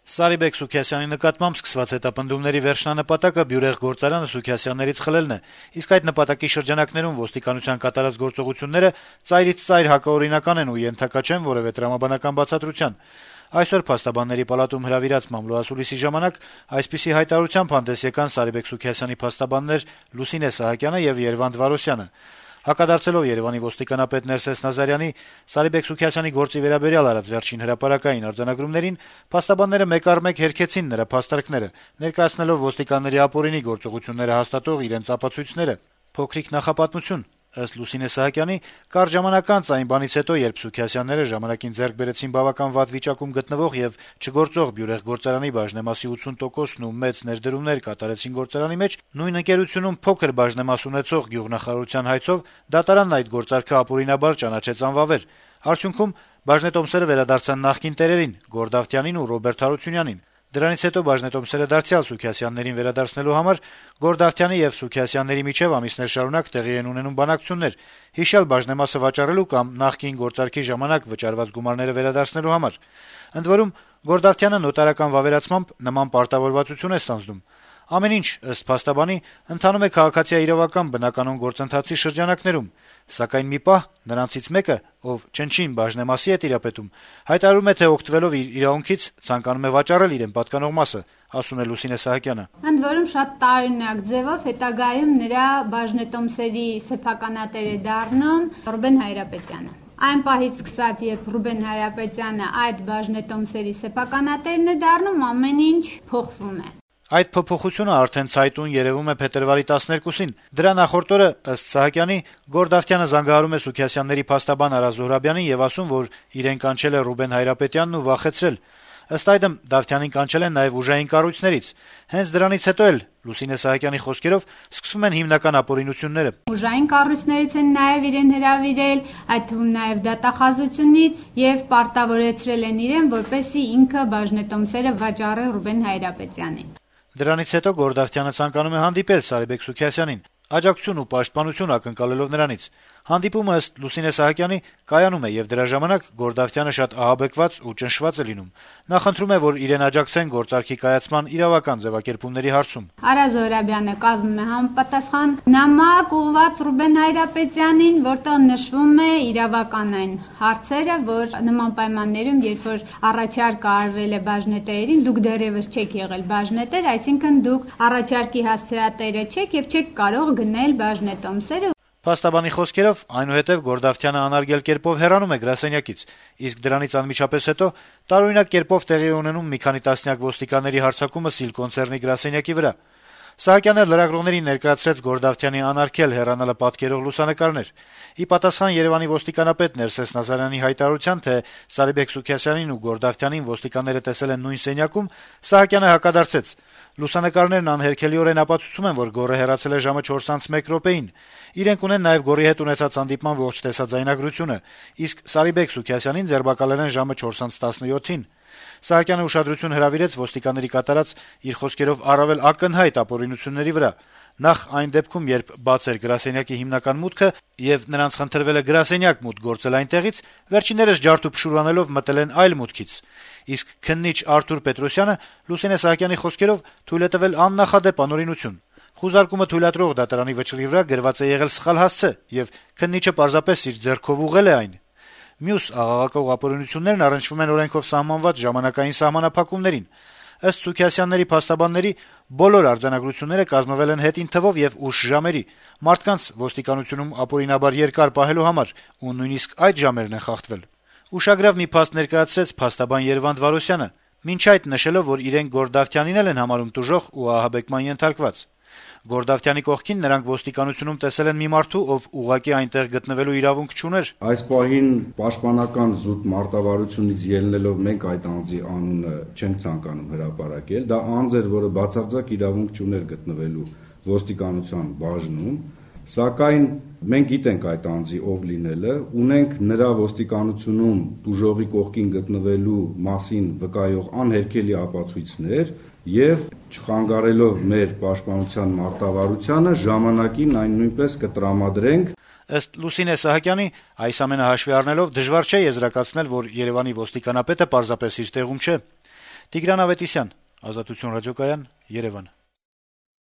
Սարիբեկ Սուքիասյանի նկատմամբ սկսված հետապնդումների վերջնանպատակը Բյուրեղ գործարանը Սուքիասյաններից խլելն է, իսկ այդ նպատակի շրջանակներում ոստիկանության կատարած գործողությունները ծայրից ծայր հակաօրինական են ու ենթակա չեն որևէ տրամաբանական բացատրության։ Այսօր Փաստաբանների պալատում հրավիրած մամլոասուլիսի ժամանակ այսպիսի հայտարարությամբ հանդես եկան Սարիբեկ Սուքիասյանի փաստաբաններ Լուսինե Սահակյանը եւ Երվանդ Վարոսյանը։ Հակադարձելով Երևանի ոստիկանապետ Ներսես Նազարյանի Սարիբեկ Սուքիասյանի գործի վերաբերյալ արած վերջին հրապարակային արձանագրումներին, փաստաբանները մեկ առ մեկ հերքեցին նրա փաստարկները, ներկայացնելով ոստիկանների ապօրինի գործողությունները հաստատող իրենց ապացույցները։ Փոքրիկ նախապատմություն. ըստ Լուսինե Սահակյանի, կարճ ժամանակ անց այն բանից հետո, երբ Սուքիասյանները ժամանակին ձեռք բերեցին բավական վատ վիճակում գտնվող եւ չգործող Բյուրեղ գործարանի բաժնեմասի 80%-ն ու մեծ ներդրումներ կատարեցին գործարանի մեջ, նույն ընկերությունում փոքր բաժնեմաս ունեցող գյուղնախարարության հայցով դատարանն այդ գործարքը ապօրինաբար ճանաչեց անվավեր։ Արդյունքում բաժնետոմսերը վերադարձան նախկին տերերին՝ Գորդավթյանին ու Ռոբերտ Հարությունյանին։ Դրանից հետո բաժնետոմսերը դարձյալ Սուքիասյաններին վերադարձնելու համար Գորդավթյանի եւ Սուքիասյանների միջեւ ամիսներ շարունակ տեղի են ունենում բանակցություններ, հիշյալ բաժնեմասը վաճառելու կամ նախկին գործարքի ժամանակ վճարված գումարները վերադարձնելու համար։ Ընդ որում Գորդավթյանը նոտարական վավերացմամբ նման պարտավորվածություն է ստանձնում։ Ամեն ինչ, ըստ փաստաբանի, ընթանում է քաղաքացիաիրավական բնականոն գործընթացի շրջանակներում, սակայն մի պահ նրանցից մեկը, ով չնչին բաժնեմասի է տիրապետում, հայտարարում է, թե օգտվելով իր իրավունքից ցանկանում է վաճառել իրեն պատկանող մասը, ասում է Լուսինե Սահակյանը։ Ընդ որում շատ տարօրինակ ձևով հետագայում նրա բաժնետոմսերի սեփականատեր է դառնում Ռուբեն Հայրապետյանը։ Այն պահից սկսած, երբ Ռուբեն Հայրապետյանը այդ բաժնետոմսերի սեփականատերն է դառնում, ամեն ինչ փոխվում է։ Այդ փոփոխությունը արդեն ցայտուն երևում է փետրվարի 12-ին։ Դրա նախորդ օրը, ըստ Սահակյանի, Գորդավթյանը զանգահարում է Սուքիասյանների փաստաբան Արա Զոհրաբյանին եւ ասում, որ իրեն կանչել է Ռուբեն Հայրապետյանն ու վախեցրել։ Ըստ այդմ Դավթյանին կանչել են նաեւ ուժային կառույցներից։ Հենց դրանից հետո էլ, Լուսինե Սահակյանի խոսքերով, սկսվում են հիմնական ապօրինությունները։ Ուժային կառույցներից են նաեւ իրեն հրավիրել, այդ թվում նաեւ դատախազությունից եւ պարտավորեցրել են իրեն, որպեսզի ինքը բաժնետոմսերը վաճառի Ռուբեն Հայրապետյանին։ Դրանից հետո Գորդավթյանը ցանկանում է հանդիպել Սարիբեկ Սուքիասյանին, աջակցություն ու պաշտպանություն ակնկալելով նրանից։ Հանդիպումը ըստ Լուսինե Սահակյանի կայանում է եւ դրա ժամանակ Գորդավթյանը շատ ահաբեկված ու ճնշված է լինում։ Նա խնդրում է, որ իրեն աջակցեն գործարքի կայացման իրավական ձևակերպումների հարցում։ Արա Զոհրաբյանը կազմում է համապատասխան նամակ ուղղված Ռուբեն Հայրապետյանին, որտեղ նշվում է իրավականային հարցերը, որ նման պայմաններում, երբ որ առաջարկ արվել է բաժնետերին, դուք դեռևս չեք եղել բաժնետեր, այսինքն դուք առաջարկի հասցեատերը չեք եւ չեք կարող գնել բաժնետոմսերը։ Փաստաբանի խոսքերով, այնուհետև Գորդավթյանը անարգել կերպով հեռանում է գրասենյակից, իսկ դրանից անմիջապես հետո տարօրինակ կերպով տեղի է ունենում մի քանի տասնյակ ոստիկանների հարձակումը Սիլ կոնցեռնի գրասենյակի վրա։ Սահակյանը լրագրողներին ներկայացրեց Գորդավթյանի անարգել հեռանալը պատկերող լուսանկարներ։ Ի պատասխան Երևանի ոստիկանապետ Ներսես Նազարյանի հայտարարության, թե Սարիբեկ Սուքիասյանին ու Գորդավթյանին ոստիկանները տեսել են նույն սենյակում, Սահակյանը հակադարձեց։ Լուսանկարներն անհերքելիորեն ապացուցում են, որ գոռը հեռացել է ժամը 4:01 րոպեին։ Իրենք ունեն նաև գոռի հետ ունեցած հանդիպման ողջ տեսաձայնագրությունը, իսկ Սարիբեկ Սուքիասյանին ձերբակալել են ժամը 4:17-ին։ Սահակյանը ուշադրություն հրավիրեց ոստիկանների կատարած իր խոսքերով առավել ակնհայտ ապօրինությունների վրա։ Նախ այն դեպքում, երբ բաց էր գրասենյակի հիմնական մուտքը եւ նրանց խնդրվել է գրասենյակ մուտք գործել այնտեղից, վերջիններս ջարդ ու փշուրանելով մտել են այլ մուտքից։ Իսկ քննիչ Արթուր Պետրոսյանը Լուսինե Սահակյանի խոսքերով թույլ է տվել աննախադեպ անօրինություն։ Խուզարկումը թույլատրող դատարանի վճռի վրա գրված է եղել սխալ հասցե եւ քննիչը պարզապես իր ձեռքով ուղղել է այն։ Մյուս աղաղակող ապօրինություններն առնչվում են օրենքով սահմանված ժամանակային սահմանափակումներին։ Ըստ Սուքիասյանների փաստաբանների, բոլոր արձանագրությունները կազմվել են հետին թվով եւ ուշ ժամերի, մարդկանց ոստիկանությունում ապօրինաբար երկար պահելու համար, ու նույնիսկ այդ ժամերն են խախտվել։ Ուշագրավ մի փաստ ներկայացրեց փաստաբան Երվանդ Վարոսյանը, մինչ այդ նշելով, որ իրեն Գորդավթյանին են համարում տուժող ու ահաբեկման ենթարկված։ Գորդավթյանի կողքին նրանք ոստիկանությունում տեսել են մի մարդու, ով ուղղակի այնտեղ գտնվելու իրավունք չուներ։ Այս պահին պաշտպանական զուտ մարտավարությունից ելնելով մենք այդ անձի անունը չենք ցանկանում հրապարակել, դա անձ էր, որը բացարձակ իրավունք չուներ գտնվելու ոստիկանության բաժնում, սակայն մենք գիտենք այդ անձի ով լինելը, ունենք նրա ոստիկանությունում տուժողի կողքին գտնվելու մասին վկայող անհերքելի ապացույցներ եւ չխանգարելով մեր պաշտպանության մարտավարությանը ժամանակին այն նույնպես կտրամադրենք։ Ըստ Լուսինե Սահակյանի, այս ամենը հաշվի առնելով դժվար չէ եզրակացնել, որ Երևանի ոստիկանապետը պարզապես իր տեղում չէ։ Տիգրան Ավետիսյան, Ազատություն ռադիոկայան, Երևան։